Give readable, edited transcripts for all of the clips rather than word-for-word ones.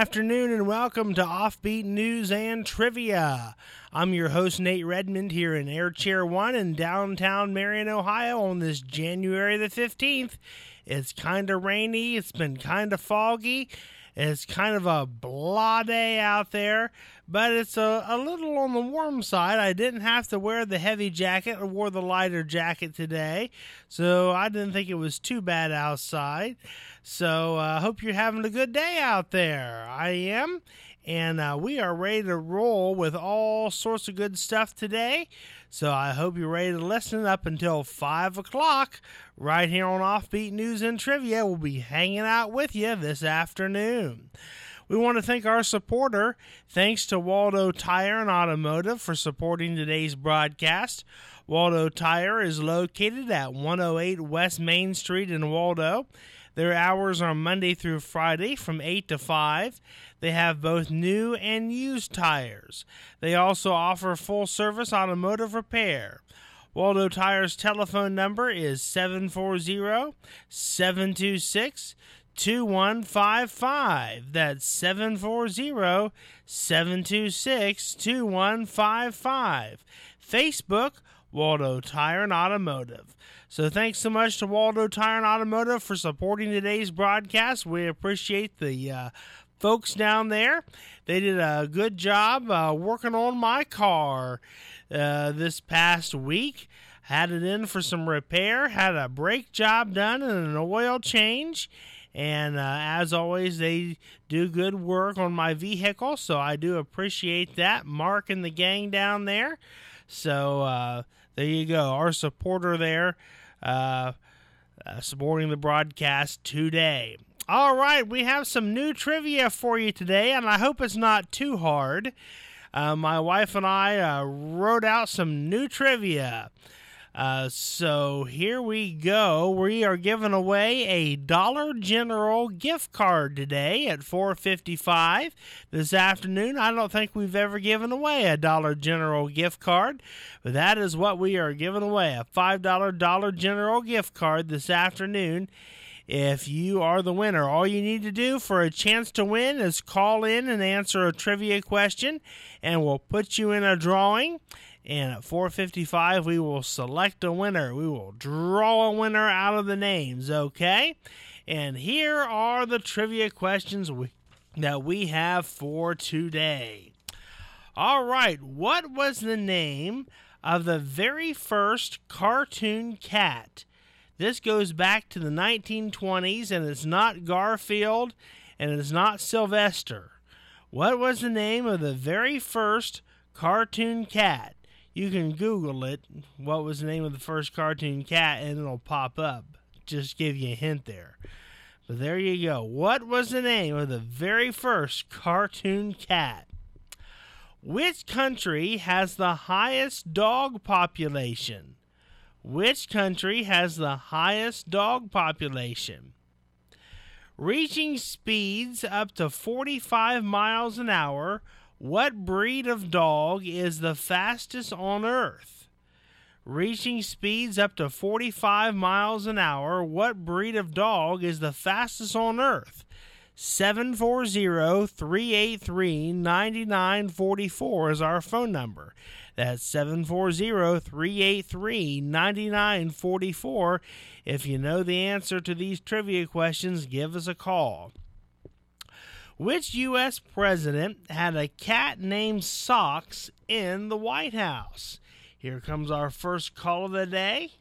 afternoon and welcome to Offbeat News and Trivia. I'm your host, Nate Redmond, here in Air Chair 1 in downtown Marion, Ohio on this January the 15th. It's kind of rainy, it's been kind of foggy, it's kind of a blah day out there, but it's a little on the warm side. I didn't have to wear the heavy jacket, I wore the lighter jacket today, so I didn't think it was too bad outside. So I hope you're having a good day out there. I am, and we are ready to roll with all sorts of good stuff today. So I hope you're ready to listen up until 5 o'clock right here on Offbeat News and Trivia. We'll be hanging out with you this afternoon. We want to thank our supporter. Thanks to Waldo Tire and Automotive for supporting today's broadcast. Waldo Tire is located at 108 West Main Street in Waldo. Their hours are Monday through Friday from 8 to 5. They have both new and used tires. They also offer full-service automotive repair. Waldo Tire's telephone number is 740-726-2155. That's 740-726-2155. Facebook, Waldo Tire and Automotive. So thanks so much to Waldo Tire and Automotive for supporting today's broadcast. We appreciate the folks down there. They did a good job working on my car this past week. Had it in for some repair, had a brake job done and an oil change. And as always, they do good work on my vehicle, so I do appreciate that. Mark and the gang down there. So there you go, our supporter there, supporting the broadcast today. All right, we have some new trivia for you today, and I hope it's not too hard. My wife and I wrote out some new trivia. So here we go. We are giving away a Dollar General gift card today at 4:55 this afternoon. I don't think we've ever given away a Dollar General gift card, but that is what we are giving away, a $5 Dollar General gift card this afternoon. If you are the winner, all you need to do for a chance to win is call in and answer a trivia question, and we'll put you in a drawing. And at 4:55, we will select a winner. We will draw a winner out of the names, okay? And here are the trivia questions that we have for today. All right, what was the name of the very first cartoon cat? This goes back to the 1920s, and it's not Garfield, and it's not Sylvester. What was the name of the very first cartoon cat? You can Google it, what was the name of the first cartoon cat, and it'll pop up. Just give you a hint there. But there you go. What was the name of the very first cartoon cat? Which country has the highest dog population? Which country has the highest dog population? Reaching speeds up to 45 miles an hour, what breed of dog is the fastest on Earth? Reaching speeds up to 45 miles an hour, what breed of dog is the fastest on Earth? 740-383-9944 is our phone number. That's 740-383-9944. If you know the answer to these trivia questions, give us a call. Which U.S. president had a cat named Socks in the White House? Here comes our first call of the day.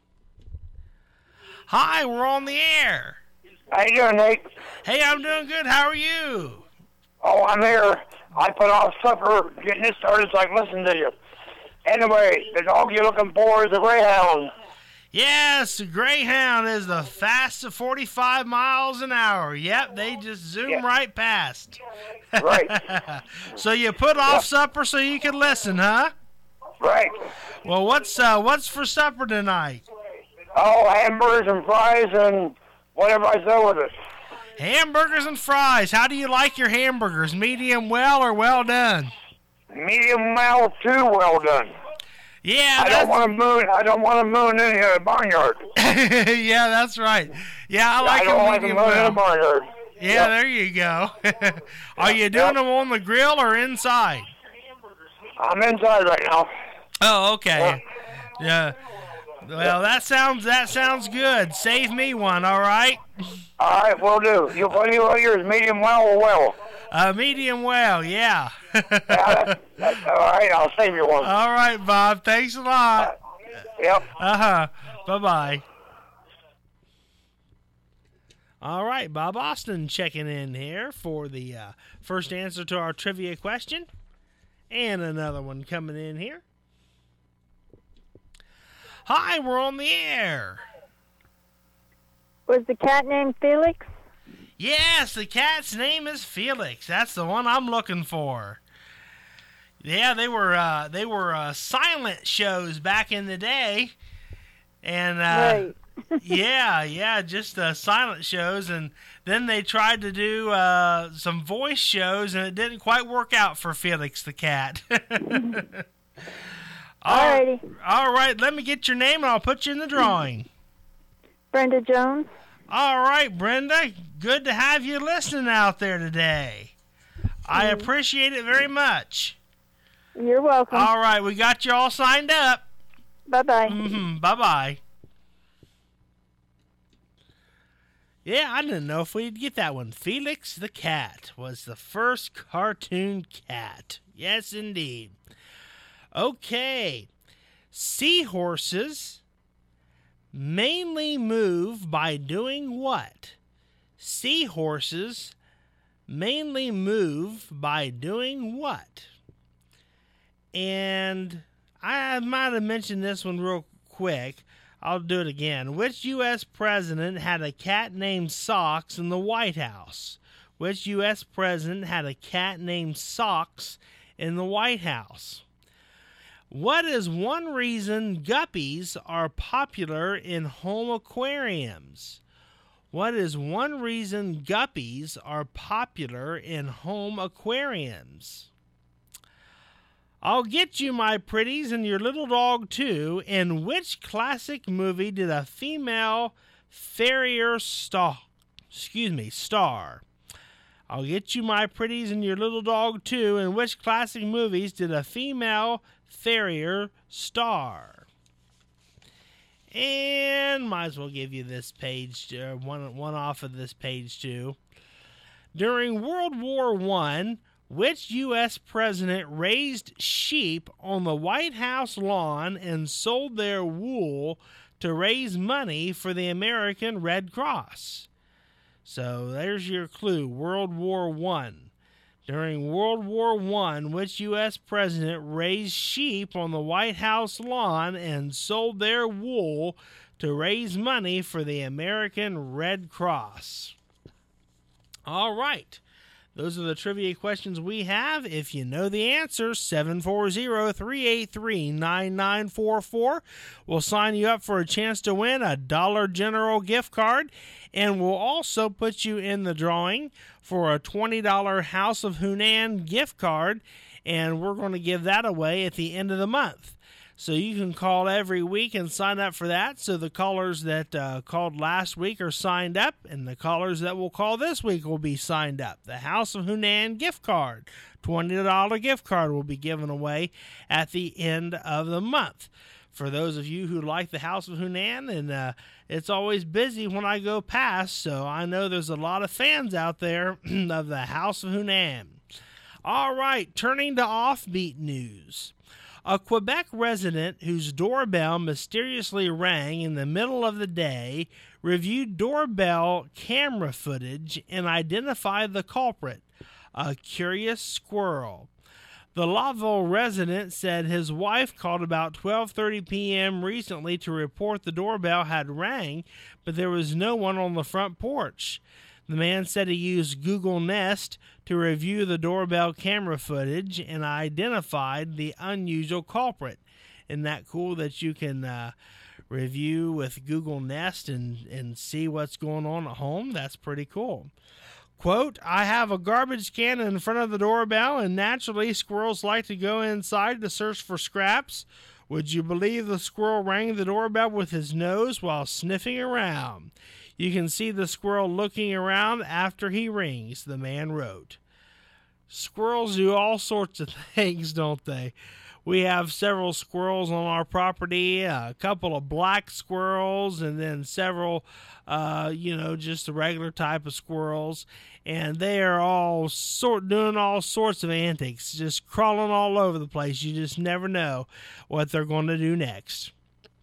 Hi, we're on the air. How you doing, Nate? Hey, I'm doing good. How are you? Oh, I'm here. I put off supper, getting it started so I can listen to you. Anyway, the dog you're looking for is a Greyhound. Yes, the Greyhound is the fastest 45 miles an hour. Yep, they just zoom right past. Right. So you put off supper so you can listen, huh? Right. Well, what's for supper tonight? Oh, hamburgers and fries and whatever I sell with it. Hamburgers and fries. How do you like your hamburgers? Medium well or well done? Medium well, too well done. Yeah, I don't want to moon in here at the barnyard. Yeah, that's right. Yeah, I like I don't like to moon in the barnyard. Yeah, there you go. Are you doing them on the grill or inside? I'm inside right now. Oh, okay. Yeah. Well, that sounds good. Save me one, all right? All right, will do. What do you want yours, medium well or well? Medium well, yeah. That's all right, I'll save you one. All right, Bob. Thanks a lot. Yep. Uh-huh. Bye-bye. All right, Bob Austin checking in here for the first answer to our trivia question. And another one coming in here. Hi, we're on the air. Was the cat named Felix? Yes, the cat's name is Felix. That's the one I'm looking for. Yeah, they were silent shows back in the day, and Right. yeah, just silent shows, and then they tried to do some voice shows, and it didn't quite work out for Felix the cat. Alrighty. All right, let me get your name, and I'll put you in the drawing. Brenda Jones. All right, Brenda, good to have you listening out there today. I appreciate it very much. You're welcome. All right, we got you all signed up. Bye-bye. Bye-bye. Yeah, I didn't know if we'd get that one. Felix the cat was the first cartoon cat. Yes, indeed. Okay. Seahorses mainly move by doing what? Seahorses mainly move by doing what? And I might have mentioned this one real quick. I'll do it again. Which U.S. president had a cat named Socks in the White House? Which U.S. president had a cat named Socks in the White House? What is one reason guppies are popular in home aquariums? What is one reason guppies are popular in home aquariums? I'll get you, my pretties, and your little dog, too. In which classic movie did a female farrier star? I'll get you, my pretties, and your little dog, too. In which classic movies did a female farrier star? And might as well give you this page, one off of this page, too. During World War I, which U.S. president raised sheep on the White House lawn and sold their wool to raise money for the American Red Cross? So there's your clue, World War I. During World War I, which U.S. president raised sheep on the White House lawn and sold their wool to raise money for the American Red Cross? All right. Those are the trivia questions we have. If you know the answer, 740-383-9944. We'll sign you up for a chance to win a Dollar General gift card. And we'll also put you in the drawing for a $20 House of Hunan gift card. And we're going to give that away at the end of the month. So you can call every week and sign up for that. So the callers that called last week are signed up, and the callers that will call this week will be signed up. The House of Hunan gift card, $20 gift card, will be given away at the end of the month. For those of you who like the House of Hunan, and it's always busy when I go past, so I know there's a lot of fans out there of the House of Hunan. All right, turning to offbeat news. A Quebec resident whose doorbell mysteriously rang in the middle of the day reviewed doorbell camera footage and identified the culprit, a curious squirrel. The Laval resident said his wife called about 12:30 p.m. recently to report the doorbell had rang, but there was no one on the front porch. The man said he used Google Nest to review the doorbell camera footage and identified the unusual culprit. Isn't that cool that you can review with Google Nest and see what's going on at home? That's pretty cool. Quote, I have a garbage can in front of the doorbell, and naturally squirrels like to go inside to search for scraps. Would you believe the squirrel rang the doorbell with his nose while sniffing around? You can see the squirrel looking around after he rings, the man wrote. Squirrels do all sorts of things, don't they? We have several squirrels on our property, a couple of black squirrels, and then several, just the regular type of squirrels. And they are all doing all sorts of antics, just crawling all over the place. You just never know what they're going to do next.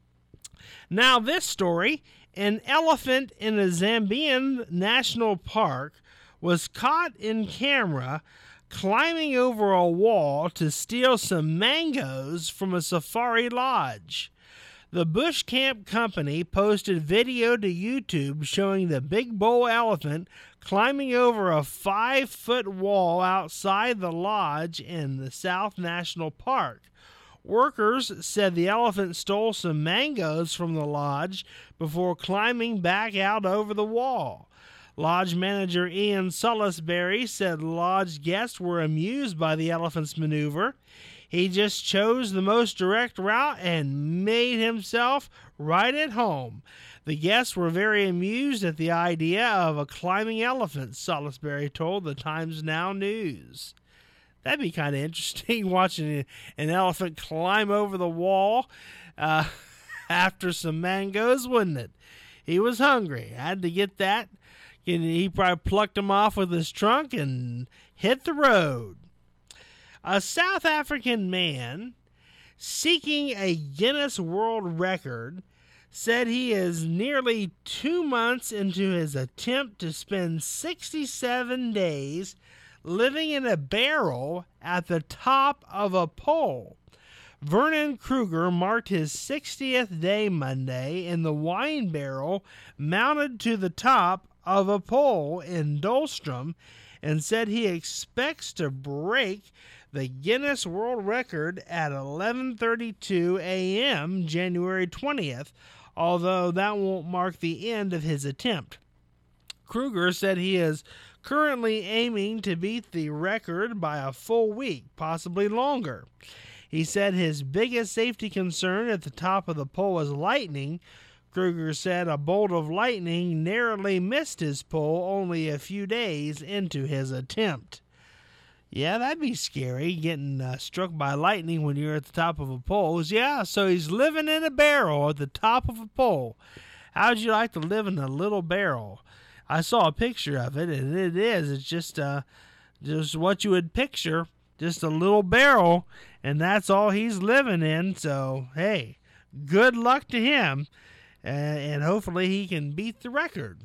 Now, this story, an elephant in a Zambian national park was caught in camera climbing over a wall to steal some mangoes from a safari lodge. The Bush Camp Company posted video to YouTube showing the big bull elephant climbing over a 5-foot wall outside the lodge in the South National Park. Workers said the elephant stole some mangoes from the lodge before climbing back out over the wall. Lodge manager Ian Salisbury said lodge guests were amused by the elephant's maneuver. He just chose the most direct route and made himself right at home. The guests were very amused at the idea of a climbing elephant, Salisbury told the Times Now News. That'd be kind of interesting, watching an elephant climb over the wall after some mangoes, wouldn't it? He was hungry. Had to get that. And he probably plucked them off with his trunk and hit the road. A South African man seeking a Guinness World Record said he is nearly 2 months into his attempt to spend 67 days living in a barrel at the top of a pole. Vernon Kruger marked his 60th day Monday in the wine barrel mounted to the top of a pole in Dolstrom and said he expects to break the Guinness World Record at 11:32 a.m. January 20th, although that won't mark the end of his attempt. Kruger said he is currently aiming to beat the record by a full week, possibly longer. He said his biggest safety concern at the top of the pole is lightning. Kruger said a bolt of lightning narrowly missed his pole only a few days into his attempt. Yeah, that'd be scary, getting struck by lightning when you're at the top of a pole. Yeah, so he's living in a barrel at the top of a pole. How'd you like to live in a little barrel? I saw a picture of it, and it's just what you would picture, just a little barrel, and that's all he's living in. So, hey, good luck to him. And hopefully he can beat the record.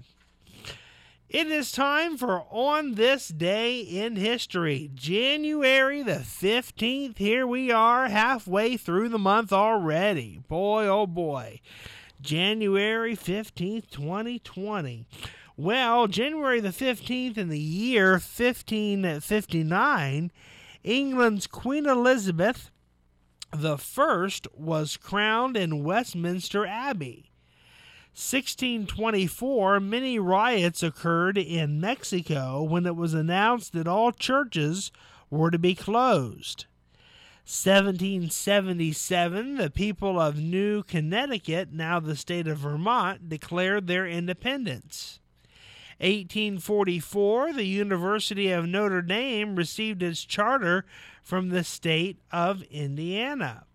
It is time for On This Day in History, January the 15th. Here we are, halfway through the month already. Boy, oh boy. January 15th, 2020. Well, January the 15th in the year 1559, England's Queen Elizabeth I was crowned in Westminster Abbey. 1624, many riots occurred in Mexico when it was announced that all churches were to be closed. 1777, the people of New Connecticut, now the state of Vermont, declared their independence. 1844, the University of Notre Dame received its charter from the state of Indiana.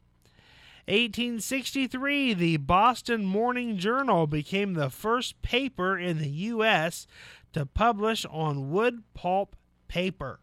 1863, the Boston Morning Journal became the first paper in the U.S. to publish on wood pulp paper.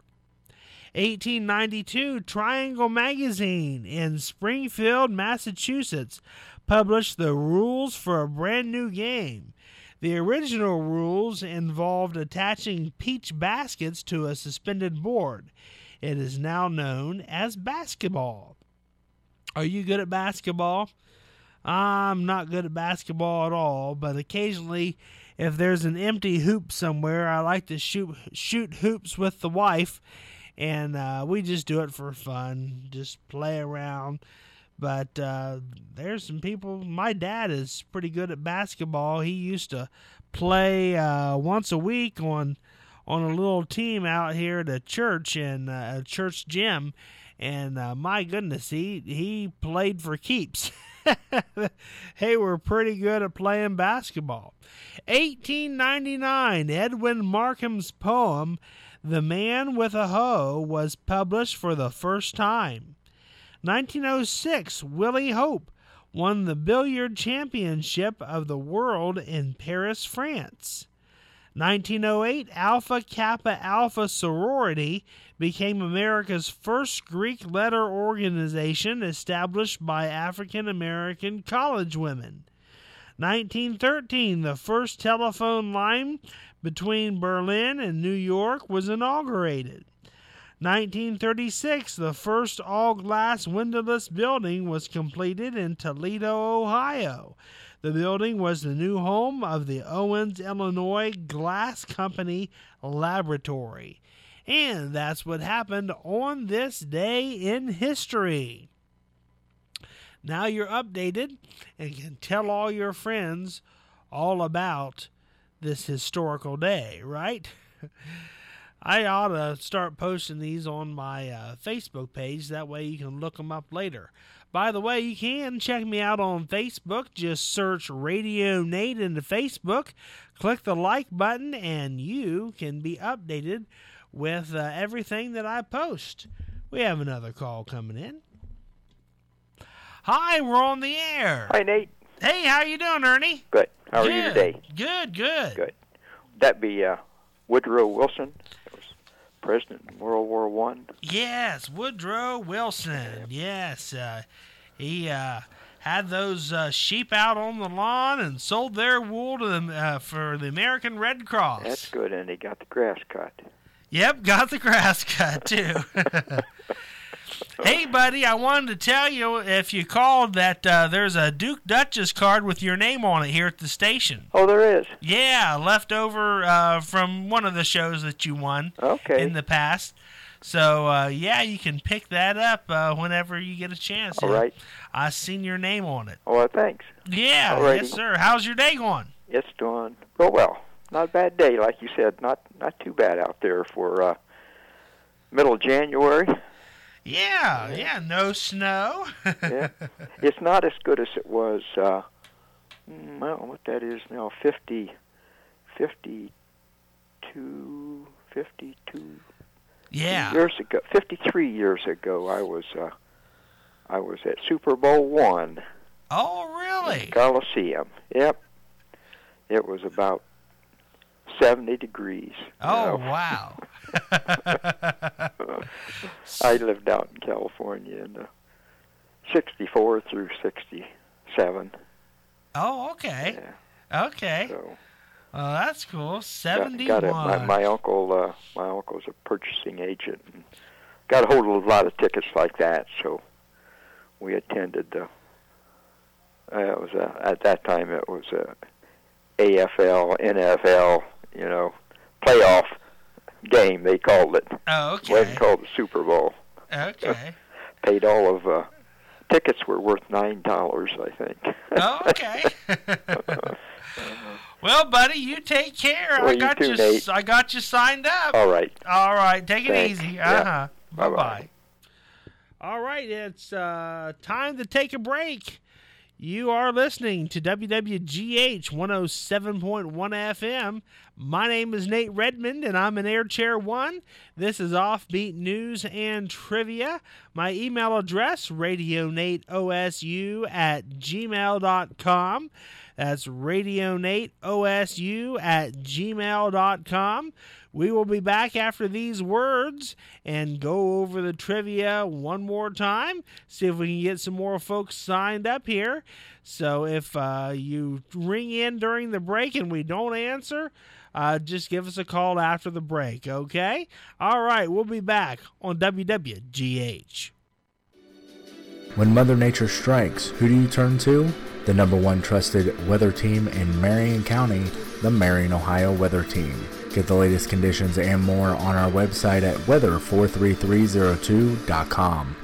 1892, Triangle Magazine in Springfield, Massachusetts, published the rules for a brand new game. The original rules involved attaching peach baskets to a suspended board. It is now known as basketball. Are you good at basketball? I'm not good at basketball at all, but occasionally, if there's an empty hoop somewhere, I like to shoot hoops with the wife, and we just do it for fun, just play around. But there's some people. My dad is pretty good at basketball. He used to play once a week on a little team out here at a church and a church gym. And my goodness, he played for keeps. They were pretty good at playing basketball. 1899, Edwin Markham's poem, The Man with a Hoe, was published for the first time. 1906, Willie Hope won the billiard championship of the world in Paris, France. 1908, Alpha Kappa Alpha sorority became America's first Greek letter organization established by African American college women. 1913, the first telephone line between Berlin and New York was inaugurated. 1936, the first all-glass windowless building was completed in Toledo, Ohio. The building was the new home of the Owens, Illinois Glass Company Laboratory. And that's what happened on this day in history. Now you're updated and can tell all your friends all about this historical day, right? I ought to start posting these on my Facebook page. That way you can look them up later. By the way, you can check me out on Facebook. Just search Radio Nate into Facebook. Click the like button, and you can be updated with everything that I post. We have another call coming in. Hi, we're on the air. Hi, Nate. Hey, how you doing, Ernie? Good. How are Good. you today? Good. Good. That be Woodrow Wilson. It was president in World War One. Yes, Woodrow Wilson. Yes, he had those sheep out on the lawn and sold their wool to them for the American Red Cross. That's good, and he got the grass cut. Yep, got the grass cut too. Hey, buddy, I wanted to tell you, if you called, that there's a Duke Duchess card with your name on it here at the station. Oh, there is? Yeah, left over from one of the shows that you won in the past. So, yeah, you can pick that up whenever you get a chance. All right. I seen your name on it. Oh, well, thanks. Yeah, Alrighty. Yes, sir. How's your day going? It's doing real well. Not a bad day, like you said. Not too bad out there for middle of January. Yeah, no snow. Yeah, it's not as good as it was. Well, what that is now, 52. Yeah. Years ago, 53 years ago, I was at Super Bowl I. Oh, really? Coliseum. Yep. It was about 70 degrees. Oh, wow. I lived out in California in 64 through 67. Oh, okay. Yeah. Okay. So, that's cool. 71. My uncle's a purchasing agent, and got a hold of a lot of tickets like that. So we attended the. It was at that time it was a AFL, NFL, playoff game, they called it. Oh, okay. It wasn't called the Super Bowl. Okay. Paid all of tickets were worth $9, I think. Oh, okay. Well, buddy, you take care. Well, you too, Nate. I got you signed up. All right. All right. Take it Thanks. easy. Yeah. Bye-bye. All right. It's time to take a break. You are listening to WWGH 107.1 FM. My name is Nate Redmond, and I'm in Air Chair 1. This is Offbeat News and Trivia. My email address, radionateosu@gmail.com. That's radionateosu@gmail.com. We will be back after these words and go over the trivia one more time, see if we can get some more folks signed up here. So if you ring in during the break and we don't answer, just give us a call after the break, okay? All right, we'll be back on WWGH. When Mother Nature strikes, who do you turn to? The #1 trusted weather team in Marion County, the Marion, Ohio Weather Team. Get the latest conditions and more on our website at weather43302.com.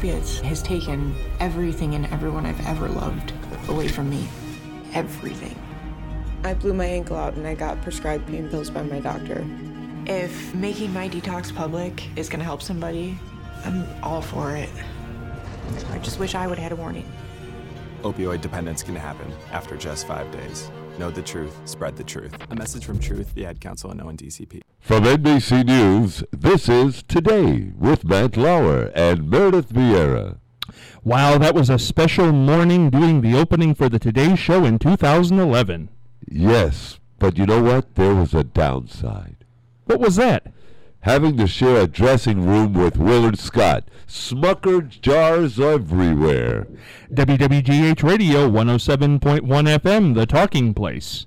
opiates has taken everything and everyone I've ever loved away from me. Everything. I blew my ankle out and I got prescribed pain pills by my doctor. If making my detox public is gonna help somebody, I'm all for it. I just wish I would have had a warning. Opioid dependence can happen after just 5 days. Know the truth, spread the truth. A message from Truth, the Ad Council, and ONDCP. From NBC News, this is Today with Matt Lauer and Meredith Vieira. Wow, that was a special morning doing the opening for the Today Show in 2011. Yes, but you know what? There was a downside. What was that? Having to share a dressing room with Willard Scott. Smucker jars everywhere. WWGH Radio 107.1 FM, The Talking Place.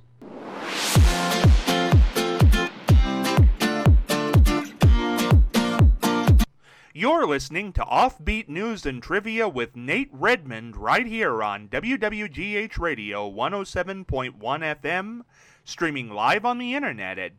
You're listening to Offbeat News and Trivia with Nate Redmond right here on WWGH Radio 107.1 FM, streaming live on the internet at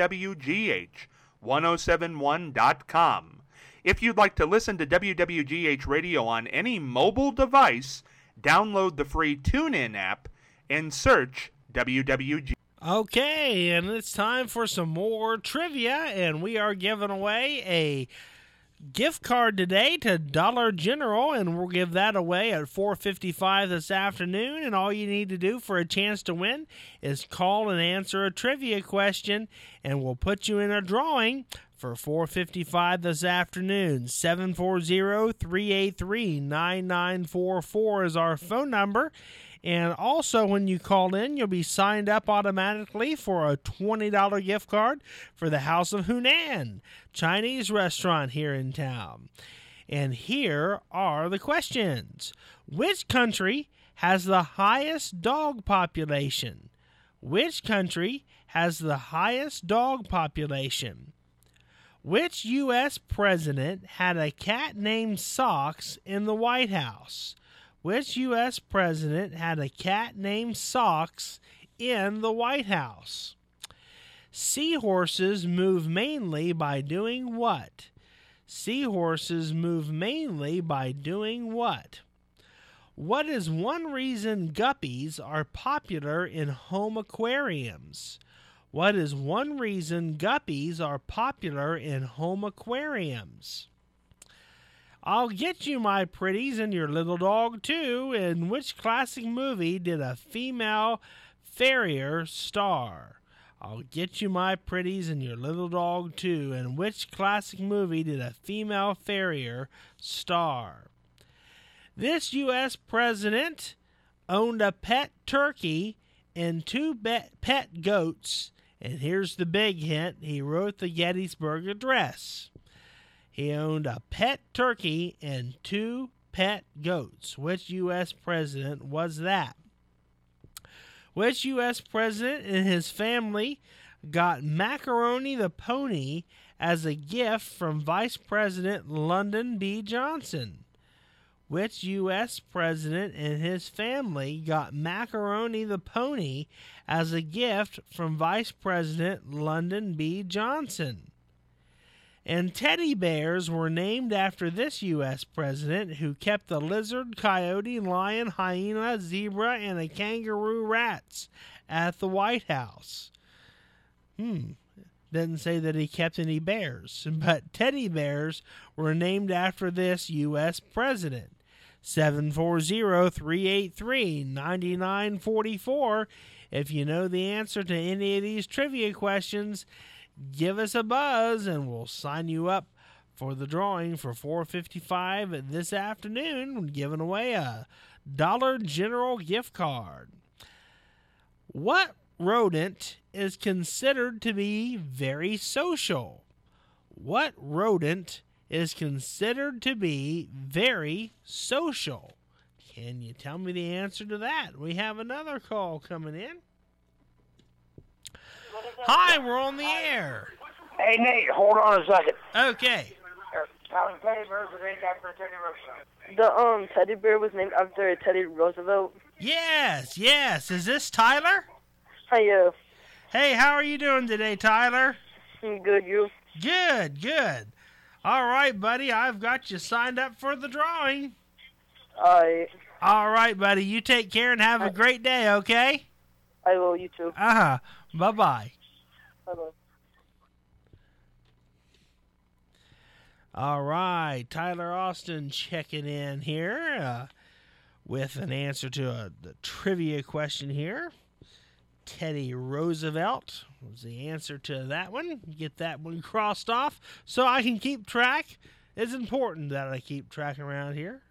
WWGH1071.com. If you'd like to listen to WWGH Radio on any mobile device, download the free TuneIn app and search WWG. Okay, and it's time for some more trivia, and we are giving away a gift card today to Dollar General, and we'll give that away at 4:55 this afternoon. And all you need to do for a chance to win is call and answer a trivia question, and we'll put you in a drawing for 4:55 this afternoon. 740-383-9944 is our phone number. And also, when you call in, you'll be signed up automatically for a $20 gift card for the House of Hunan Chinese restaurant here in town. And here are the questions. Which country has the highest dog population? Which country has the highest dog population? Which U.S. president had a cat named Socks in the White House? Which U.S. president had a cat named Socks in the White House? Seahorses move mainly by doing what? Seahorses move mainly by doing what? What is one reason guppies are popular in home aquariums? What is one reason guppies are popular in home aquariums? I'll get you, my pretties, and your little dog, too. In which classic movie did a female farrier star? I'll get you, my pretties, and your little dog, too. In which classic movie did a female farrier star? This U.S. president owned a pet turkey and two pet goats. And here's the big hint. He wrote the Gettysburg Address. He owned a pet turkey and two pet goats. Which U.S. president was that? Which U.S. president and his family got Macaroni the pony as a gift from Vice President Lyndon B. Johnson? Which U.S. president and his family got Macaroni the pony as a gift from Vice President Lyndon B. Johnson? And teddy bears were named after this U.S. president who kept the lizard, coyote, lion, hyena, zebra, and a kangaroo rats at the White House. Didn't say that he kept any bears, but teddy bears were named after this U.S. president. 740-383-9944. If you know the answer to any of these trivia questions, give us a buzz and we'll sign you up for the drawing for 4:55 this afternoon. We're giving away a Dollar General gift card. What rodent is considered to be very social? What rodent is considered to be very social? Can you tell me the answer to that? We have another call coming in. Hi, we're on the air. Hey, Nate, hold on a second. Okay. Teddy bear was named after Teddy Roosevelt. The teddy bear was named after Teddy Roosevelt. Yes. Is this Tyler? Hi, Hey, how are you doing today, Tyler? Good, you? Good. All right, buddy. I've got you signed up for the drawing. All right, buddy. You take care and have a great day, okay? I will. You too. Bye-bye. Bye-bye. All right. Tyler Austin checking in here with an answer to the trivia question here. Teddy Roosevelt was the answer to that one. Get that one crossed off so I can keep track. It's important that I keep track around here.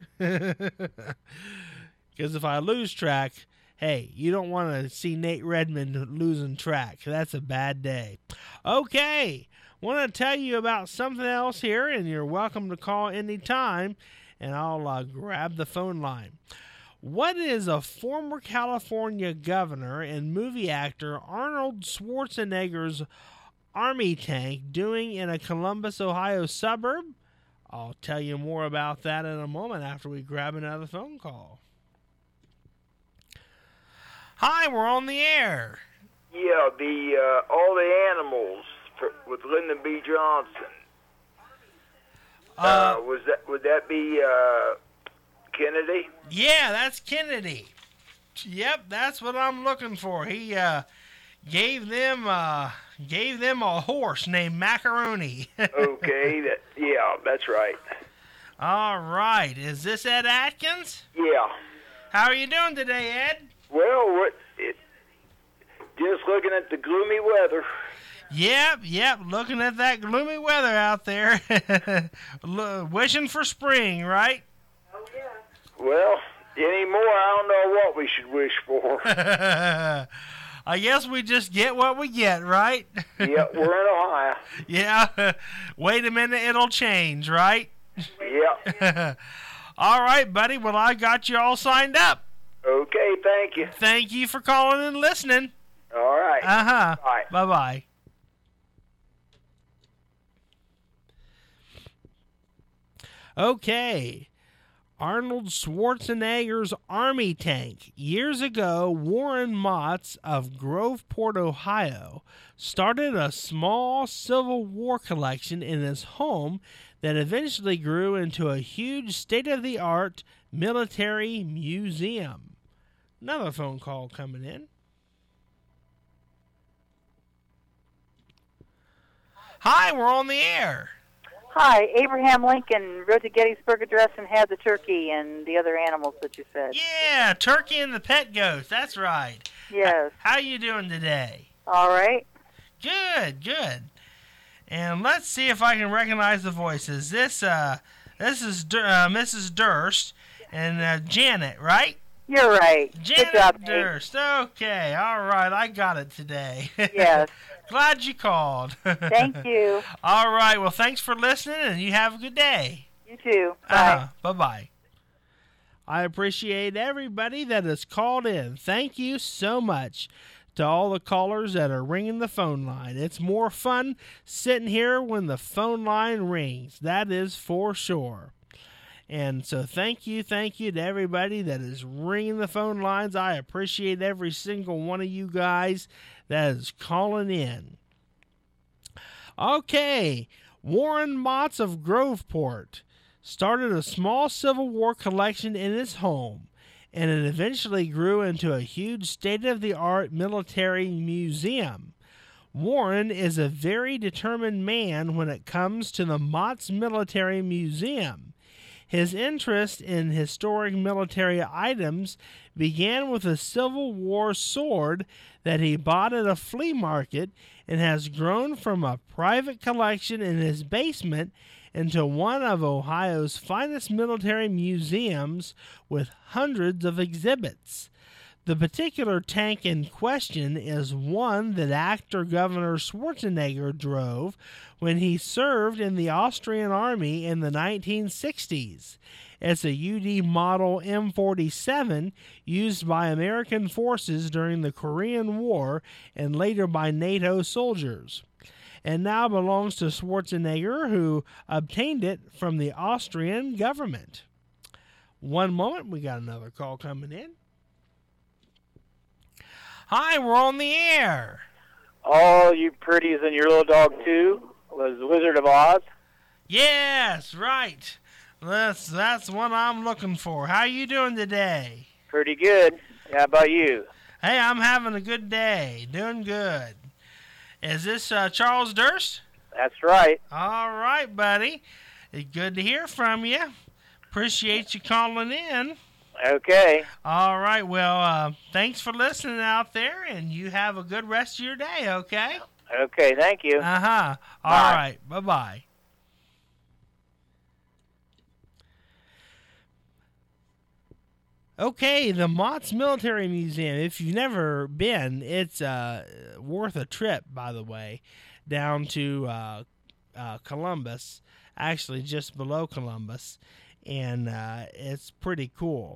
Because if I lose track, hey, you don't want to see Nate Redmond losing track. That's a bad day. Okay, want to tell you about something else here, and you're welcome to call anytime, and I'll grab the phone line. What is a former California governor and movie actor Arnold Schwarzenegger's army tank doing in a Columbus, Ohio suburb? I'll tell you more about that in a moment after we grab another phone call. Hi, we're on the air. Yeah, all the animals with Lyndon B. Johnson. Would that be Kennedy? Yeah, that's Kennedy. Yep, that's what I'm looking for. He gave them a horse named Macaroni. Okay, that's right. All right, is this Ed Atkins? Yeah. How are you doing today, Ed? Well, just looking at the gloomy weather. Yep, looking at that gloomy weather out there. Wishing for spring, right? Oh, yeah. Well, anymore, I don't know what we should wish for. I guess we just get what we get, right? Yeah, we're in Ohio. Yeah. Wait a minute, it'll change, right? Yeah. All right, buddy. Well, I got you all signed up. Okay, thank you. Thank you for calling and listening. All right. Bye. Bye-bye. Okay. Arnold Schwarzenegger's army tank. Years ago, Warren Motts of Groveport, Ohio, started a small Civil War collection in his home that eventually grew into a huge state-of-the-art military museum. Another phone call coming in. Hi, we're on the air. Hi, Abraham Lincoln rode to Gettysburg Address and had the turkey and the other animals that you said. Yeah, turkey and the pet ghost. That's right. Yes. How you doing today? All right. Good. And let's see if I can recognize the voices. This is Mrs. Durst and Janet, right? You're right. Janet Good job, Durst. Okay, all right. I got it today. Yes. Glad you called. Thank you. All right. Well, thanks for listening, and you have a good day. You too. Bye. Bye-bye. I appreciate everybody that has called in. Thank you so much to all the callers that are ringing the phone line. It's more fun sitting here when the phone line rings. That is for sure. And so thank you to everybody that is ringing the phone lines. I appreciate every single one of you guys that is calling in. Okay, Warren Motts of Groveport started a small Civil War collection in his home, and it eventually grew into a huge state-of-the-art military museum. Warren is a very determined man when it comes to the Motts Military Museum. His interest in historic military items began with a Civil War sword that he bought at a flea market and has grown from a private collection in his basement into one of Ohio's finest military museums with hundreds of exhibits. The particular tank in question is one that actor Governor Schwarzenegger drove when he served in the Austrian Army in the 1960s. It's a UD Model M47 used by American forces during the Korean War and later by NATO soldiers, and now belongs to Schwarzenegger, who obtained it from the Austrian government. One moment, we got another call coming in. Hi, we're on the air. All you pretties and your little dog too was Wizard of Oz. Yes, right. That's what I'm looking for. How you doing today? Pretty good. How about you? Hey, I'm having a good day. Doing good. Is this Charles Durst? That's right. All right, buddy. It's good to hear from you. Appreciate you calling in. Okay. All right. Well, thanks for listening out there, and you have a good rest of your day, okay? Okay, thank you. Uh-huh. All right. Bye-bye. Okay, the Mott's Military Museum. If you've never been, it's worth a trip, by the way, down to Columbus, actually just below Columbus, and it's pretty cool.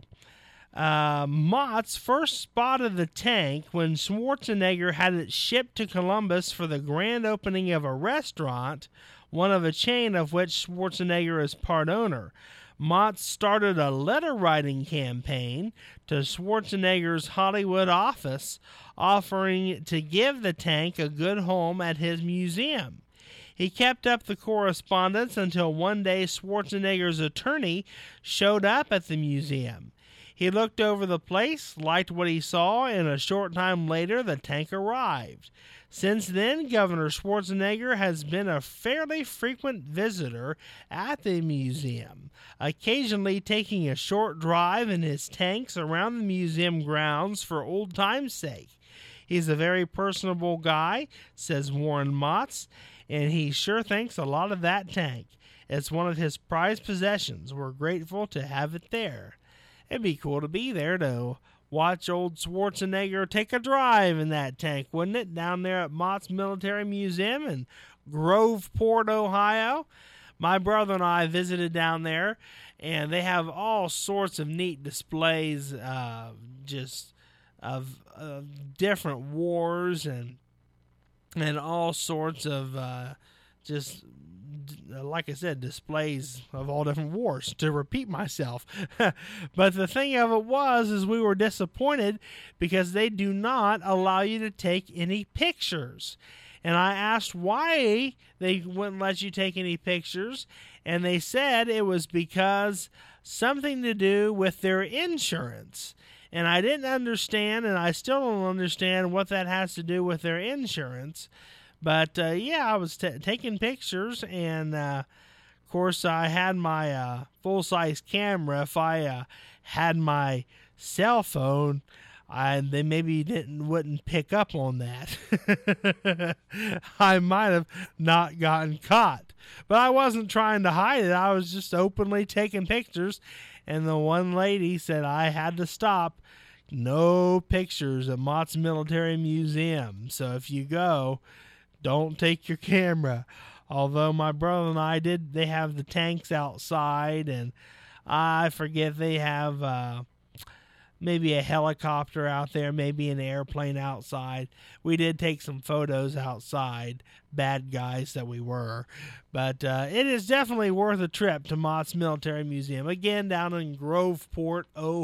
Mott's first spotted the tank when Schwarzenegger had it shipped to Columbus for the grand opening of a restaurant, one of a chain of which Schwarzenegger is part owner. Mott started a letter-writing campaign to Schwarzenegger's Hollywood office, offering to give the tank a good home at his museum. He kept up the correspondence until one day Schwarzenegger's attorney showed up at the museum. He looked over the place, liked what he saw, and a short time later the tank arrived. Since then, Governor Schwarzenegger has been a fairly frequent visitor at the museum, occasionally taking a short drive in his tanks around the museum grounds for old time's sake. He's a very personable guy, says Warren Motts, and he sure thinks a lot of that tank. It's one of his prized possessions. We're grateful to have it there. It'd be cool to be there to watch old Schwarzenegger take a drive in that tank, wouldn't it? Down there at Mott's Military Museum in Groveport, Ohio. My brother and I visited down there, and they have all sorts of neat displays just of different wars and all sorts of just, like I said, displays of all different wars, to repeat myself. But the thing of it is we were disappointed because they do not allow you to take any pictures. And I asked why they wouldn't let you take any pictures, and they said it was because something to do with their insurance. And I didn't understand, and I still don't understand what that has to do with their insurance. But, yeah, I was taking pictures, and, of course, I had my full-size camera. If I had my cell phone, they maybe wouldn't pick up on that. I might have not gotten caught. But I wasn't trying to hide it. I was just openly taking pictures, and the one lady said I had to stop. No pictures at Mott's Military Museum. So if you go, don't take your camera. Although my brother and I they have the tanks outside, and I forget they have maybe a helicopter out there, maybe an airplane outside. We did take some photos outside, bad guys that we were. But it is definitely worth a trip to Mott's Military Museum. Again, down in Groveport,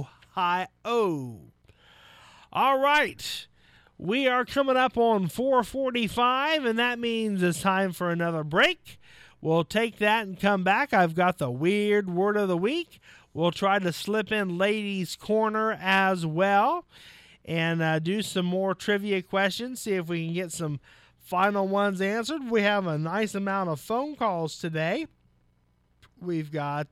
Ohio. All right. We are coming up on 4:45, and that means it's time for another break. We'll take that and come back. I've got the weird word of the week. We'll try to slip in Ladies' Corner as well and do some more trivia questions, see if we can get some final ones answered. We have a nice amount of phone calls today. We've got,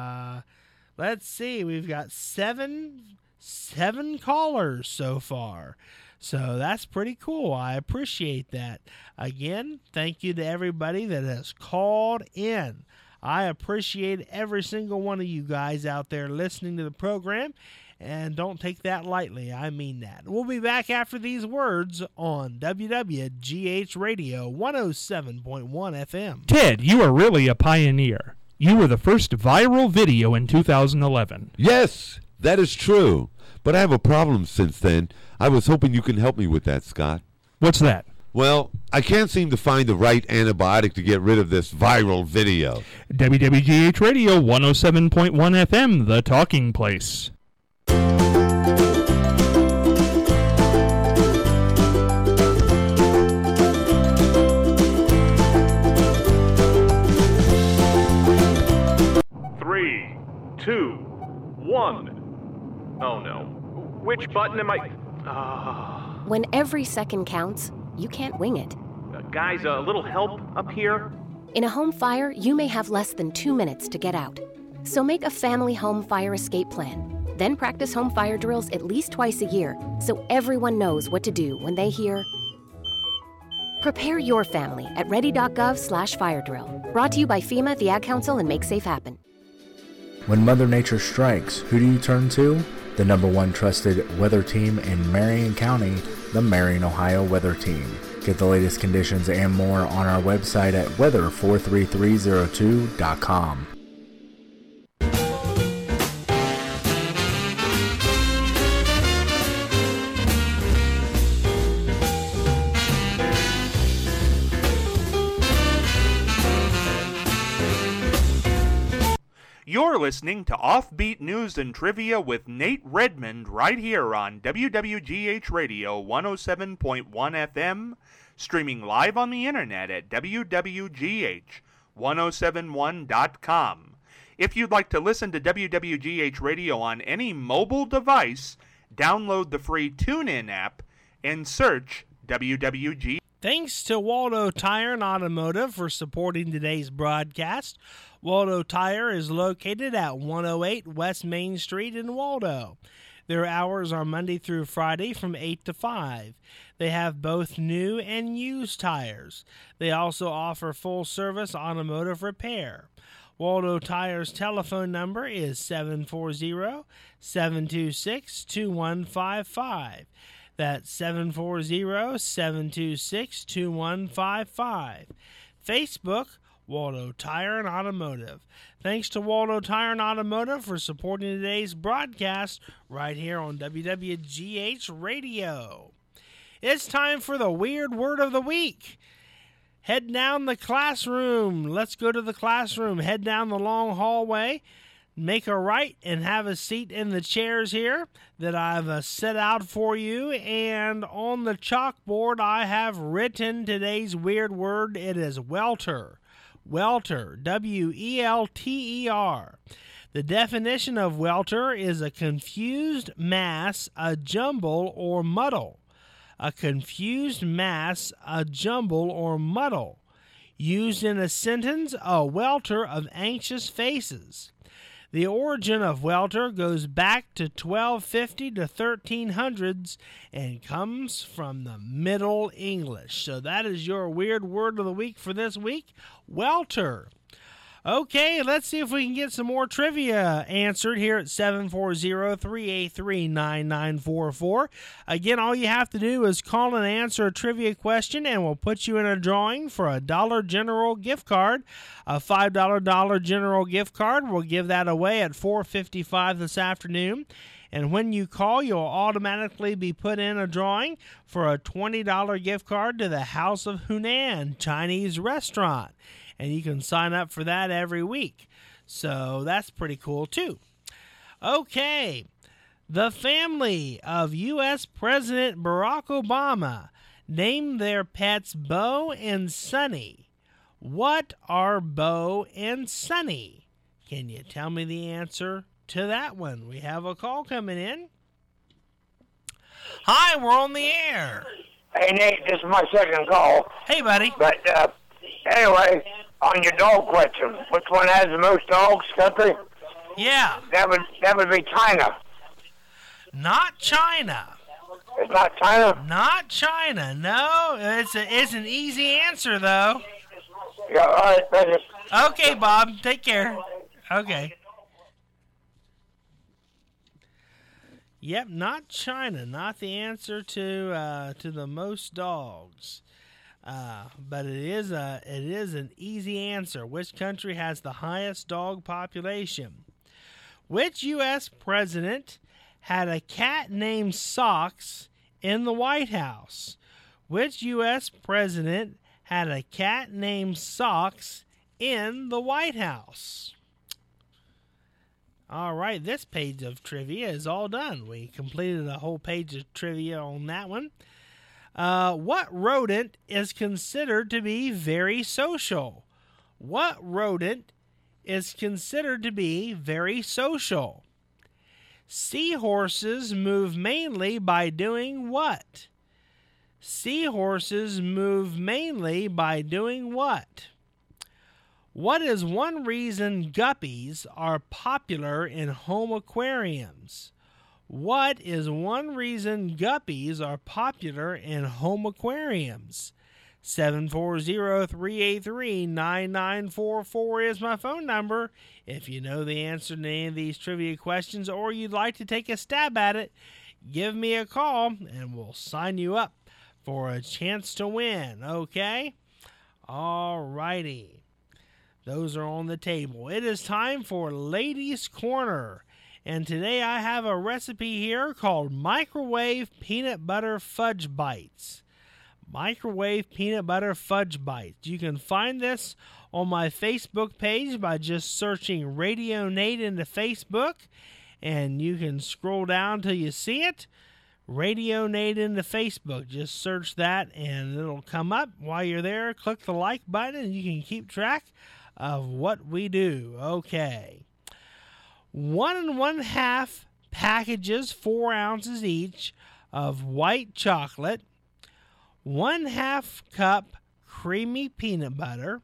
let's see, we've got seven callers so far. So that's pretty cool. I appreciate that. Again, thank you to everybody that has called in. I appreciate every single one of you guys out there listening to the program, and don't take that lightly. I mean that. We'll be back after these words on WWGH Radio 107.1 FM. Ted, you are really a pioneer. You were the first viral video in 2011. Yes, that is true. But I have a problem since then. I was hoping you can help me with that, Scott. What's that? Well, I can't seem to find the right antibiotic to get rid of this viral video. WWGH Radio 107.1 FM, the talking place. 2, 1. Oh no. Which button am I... When every second counts, you can't wing it. Guys, a little help up here? In a home fire, you may have less than 2 minutes to get out. So make a family home fire escape plan. Then practice home fire drills at least twice a year so everyone knows what to do when they hear. Prepare your family at ready.gov/fire drill. Brought to you by FEMA, the Ad Council, and Make Safe Happen. When Mother Nature strikes, who do you turn to? The #1 trusted weather team in Marion County, the Marion, Ohio Weather Team. Get the latest conditions and more on our website at weather43302.com. You're listening to Offbeat News and Trivia with Nate Redmond right here on WWGH Radio 107.1 FM, streaming live on the internet at WWGH1071.com. If you'd like to listen to WWGH Radio on any mobile device, download the free TuneIn app and search WWG. Thanks to Waldo Tire and Automotive for supporting today's broadcast. Waldo Tire is located at 108 West Main Street in Waldo. Their hours are Monday through Friday from 8 to 5. They have both new and used tires. They also offer full-service automotive repair. Waldo Tire's telephone number is 740-726-2155. That's 740-726-2155. Facebook, Waldo Tire and Automotive. Thanks to Waldo Tire and Automotive for supporting today's broadcast right here on WWGH Radio. It's time for the Weird Word of the Week. Head down the classroom. Let's go to the classroom. Head down the long hallway. Make a right and have a seat in the chairs here that I've set out for you. And on the chalkboard, I have written today's weird word. It is welter. Welter, W-E-L-T-E-R. The definition of welter is a confused mass, a jumble, or muddle. A confused mass, a jumble, or muddle. Used in a sentence, a welter of anxious faces. The origin of welter goes back to 1250 to 1300s and comes from the Middle English. So that is your weird word of the week for this week, welter. Okay, let's see if we can get some more trivia answered here at 740-383-9944. Again, all you have to do is call and answer a trivia question, and we'll put you in a drawing for a Dollar General gift card, a $5 Dollar General gift card. We'll give that away at 4:55 this afternoon. And when you call, you'll automatically be put in a drawing for a $20 gift card to the House of Hunan Chinese restaurant. And you can sign up for that every week. So that's pretty cool, too. Okay. The family of U.S. President Barack Obama named their pets Bo and Sonny. What are Bo and Sonny? Can you tell me the answer to that one? We have a call coming in. Hi, we're on the air. Hey, Nate, this is my second call. Hey, buddy. But anyway, on your dog question, which one has the most dogs, country? Yeah. That would be China. Not China. It's not China? Not China. No, it's an easy answer, though. Yeah, all right, thank you. Okay, Bob, take care. Okay. Yep, not China. Not the answer to the most dogs. But it is an easy answer. Which country has the highest dog population? Which U.S. president had a cat named Socks in the White House? Which U.S. president had a cat named Socks in the White House? All right, this page of trivia is all done. We completed a whole page of trivia on that one. What rodent is considered to be very social? What rodent is considered to be very social? Seahorses move mainly by doing what? Seahorses move mainly by doing what? What is one reason guppies are popular in home aquariums? What is one reason guppies are popular in home aquariums? 740-383-9944 is my phone number. If you know the answer to any of these trivia questions or you'd like to take a stab at it, give me a call and we'll sign you up for a chance to win, okay? All righty. Those are on the table. It is time for Ladies' Corner. And today I have a recipe here called Microwave Peanut Butter Fudge Bites. Microwave Peanut Butter Fudge Bites. You can find this on my Facebook page by just searching Radio Nate into Facebook. And you can scroll down till you see it. Radio Nate into Facebook. Just search that and it'll come up. While you're there, click the like button and you can keep track of what we do. Okay. 1 1/2 packages, 4 ounces each, of white chocolate, 1/2 cup creamy peanut butter,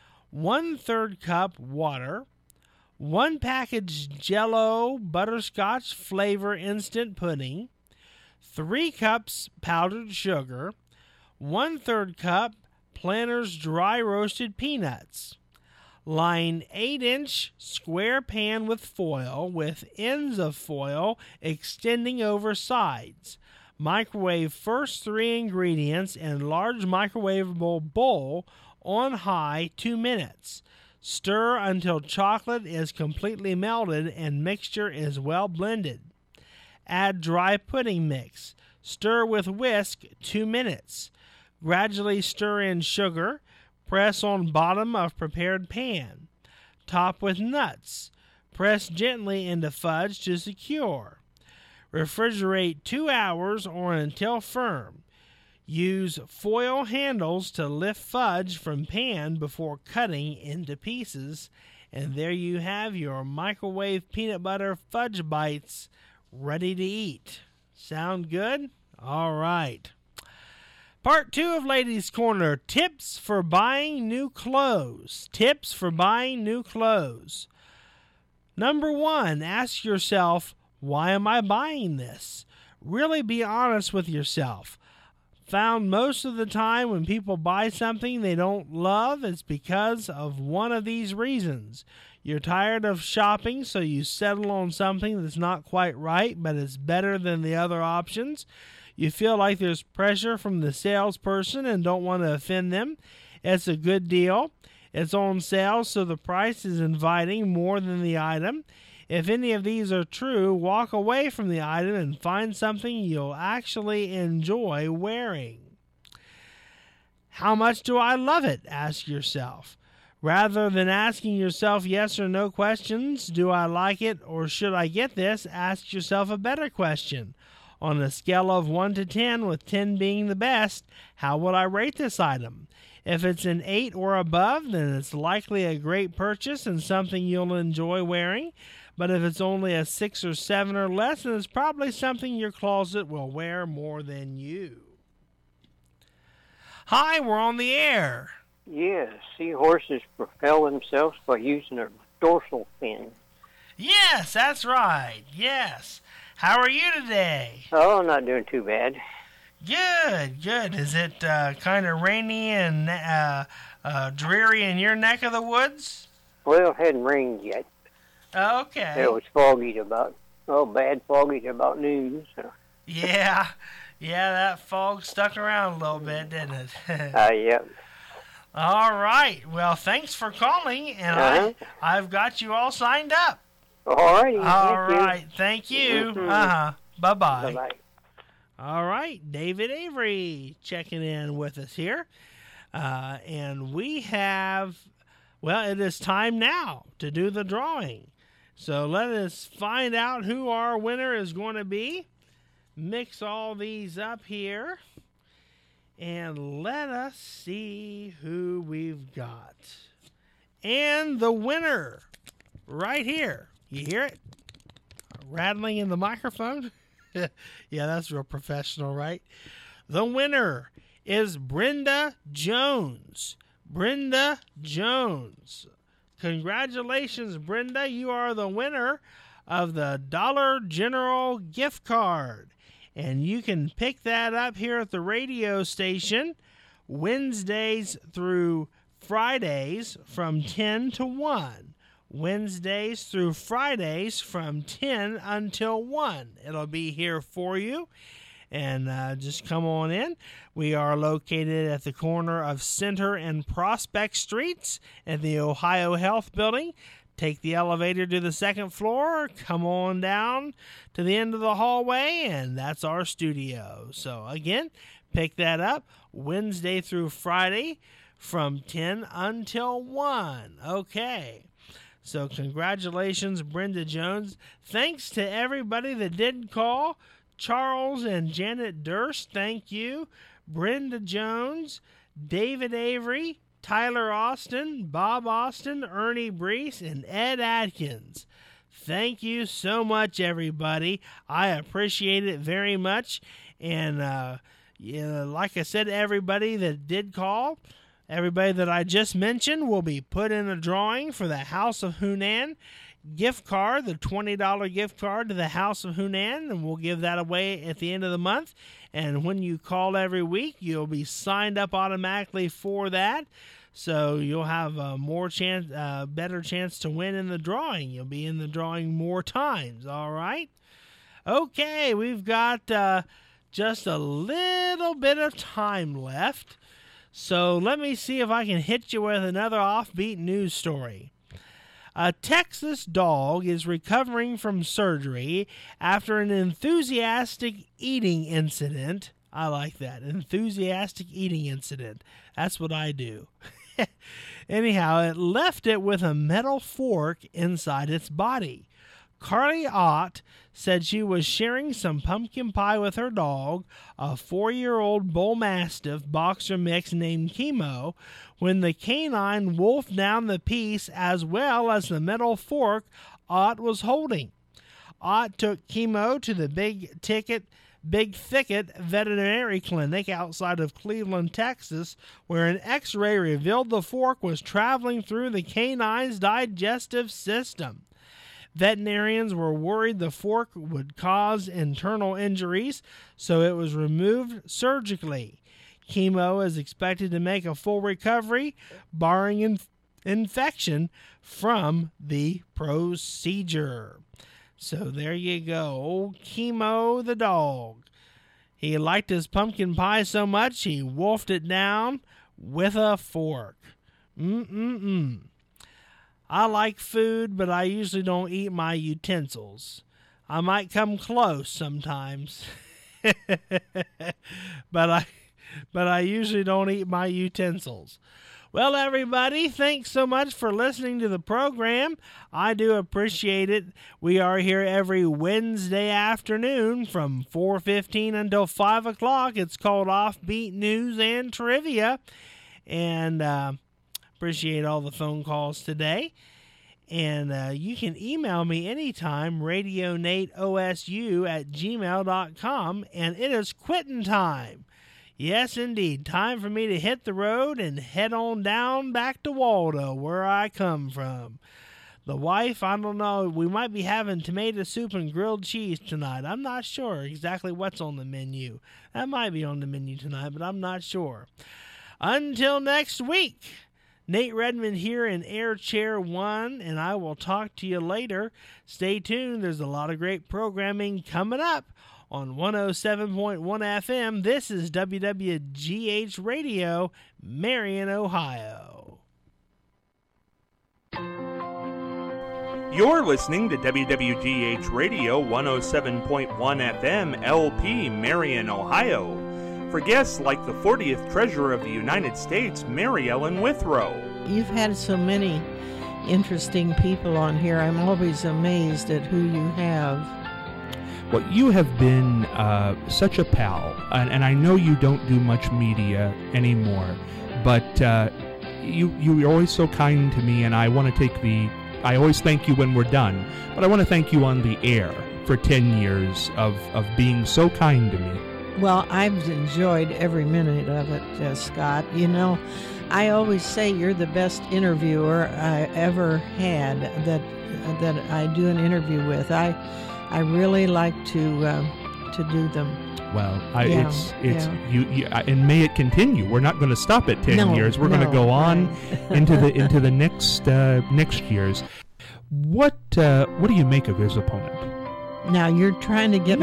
1/3 cup water, 1 package Jell-O butterscotch flavor instant pudding, 3 cups powdered sugar, 1/3 cup Planters dry roasted peanuts. Line 8-inch square pan with foil, with ends of foil extending over sides. Microwave first 3 ingredients in large microwavable bowl on high 2 minutes. Stir until chocolate is completely melted and mixture is well blended. Add dry pudding mix. Stir with whisk 2 minutes. Gradually stir in sugar. Press on bottom of prepared pan. Top with nuts. Press gently into fudge to secure. Refrigerate 2 hours or until firm. Use foil handles to lift fudge from pan before cutting into pieces. And there you have your microwave peanut butter fudge bites ready to eat. Sound good? All right. Part 2 of Ladies' Corner, tips for buying new clothes. Tips for buying new clothes. Number 1, ask yourself, why am I buying this? Really be honest with yourself. Found most of the time when people buy something they don't love, it's because of one of these reasons. You're tired of shopping, so you settle on something that's not quite right, but it's better than the other options. You feel like there's pressure from the salesperson and don't want to offend them. It's a good deal. It's on sale, so the price is inviting more than the item. If any of these are true, walk away from the item and find something you'll actually enjoy wearing. How much do I love it? Ask yourself. Rather than asking yourself yes or no questions, do I like it or should I get this, ask yourself a better question. On a scale of 1 to 10, with 10 being the best, how would I rate this item? If it's an 8 or above, then it's likely a great purchase and something you'll enjoy wearing. But if it's only a 6 or 7 or less, then it's probably something your closet will wear more than you. Hi, we're on the air. Yes, seahorses propel themselves by using their dorsal fin. Yes, that's right. Yes. How are you today? Oh, not doing too bad. Good, good. Is it kind of rainy and dreary in your neck of the woods? Well, it hadn't rained yet. Okay. It was foggy to about, bad foggy to about noon. So. Yeah, that fog stuck around a little bit, didn't it? Yeah. All right. Well, thanks for calling, and I've got you all signed up. All righty. All right. Thank you. Mm-hmm. Bye-bye. Bye-bye. All right. David Avery checking in with us here. And we have, it is time now to do the drawing. So let us find out who our winner is going to be. Mix all these up here. And let us see who we've got. And the winner right here. You hear it? Rattling in the microphone? Yeah, that's real professional, right? The winner is Brenda Jones. Brenda Jones. Congratulations, Brenda. You are the winner of the Dollar General gift card. And you can pick that up here at the radio station Wednesdays through Fridays from 10 to 1. Wednesdays through Fridays from 10 until 1. It'll be here for you. And just come on in. We are located at the corner of Center and Prospect Streets at the Ohio Health Building. Take the elevator to the second floor, come on down to the end of the hallway, and that's our studio. So, again, pick that up Wednesday through Friday from 10 until 1. Okay. So, congratulations, Brenda Jones. Thanks to everybody that did call. Charles and Janet Durst, thank you. Brenda Jones, David Avery, Tyler Austin, Bob Austin, Ernie Brees, and Ed Atkins. Thank you so much, everybody. I appreciate it very much. And like I said, everybody that did call, everybody that I just mentioned will be put in a drawing for the House of Hunan gift card, the $20 gift card to the House of Hunan, and we'll give that away at the end of the month. And when you call every week, you'll be signed up automatically for that. So you'll have a better chance to win in the drawing. You'll be in the drawing more times, all right? Okay, we've got just a little bit of time left. So let me see if I can hit you with another offbeat news story. A Texas dog is recovering from surgery after an enthusiastic eating incident. I like that. Enthusiastic eating incident. That's what I do. Anyhow, it left it with a metal fork inside its body. Carly Ott said she was sharing some pumpkin pie with her dog, a 4-year-old bull mastiff boxer mix named Chemo, when the canine wolfed down the piece as well as the metal fork Ott was holding. Ott took Chemo to the Big Thicket Veterinary Clinic outside of Cleveland, Texas, where an x-ray revealed the fork was traveling through the canine's digestive system. Veterinarians were worried the fork would cause internal injuries, so it was removed surgically. Chemo is expected to make a full recovery, barring infection from the procedure. So there you go, old Chemo the dog. He liked his pumpkin pie so much he wolfed it down with a fork. I like food, but I usually don't eat my utensils. I might come close sometimes, but I usually don't eat my utensils. Well, everybody, thanks so much for listening to the program. I do appreciate it. We are here every Wednesday afternoon from 4:15 until 5 o'clock. It's called Offbeat News and Trivia. And appreciate all the phone calls today. And you can email me anytime, radionateosu@gmail.com. And it is quitting time. Yes, indeed. Time for me to hit the road and head on down back to Waldo, where I come from. The wife, I don't know, we might be having tomato soup and grilled cheese tonight. I'm not sure exactly what's on the menu. That might be on the menu tonight, but I'm not sure. Until next week, Nate Redmond here in Air Chair 1, and I will talk to you later. Stay tuned. There's a lot of great programming coming up on 107.1 FM. This is WWGH Radio, Marion, Ohio. You're listening to WWGH Radio 107.1 FM, LP, Marion, Ohio. For guests like the 40th Treasurer of the United States, Mary Ellen Withrow. You've had so many interesting people on here. I'm always amazed at who you have. Well, you have been such a pal, and I know you don't do much media anymore, but you're always so kind to me, and I want to take the I always thank you when we're done, but I want to thank you on the air for 10 years of being so kind to me. Well, I've enjoyed every minute of it, Scott. You know, I always say you're the best interviewer I ever had that I do an interview with. I really like to do them. Well, and may it continue. We're not going to stop at 10 years. We're going to go on into the next years. What do you make of his opponent? Now you're trying to get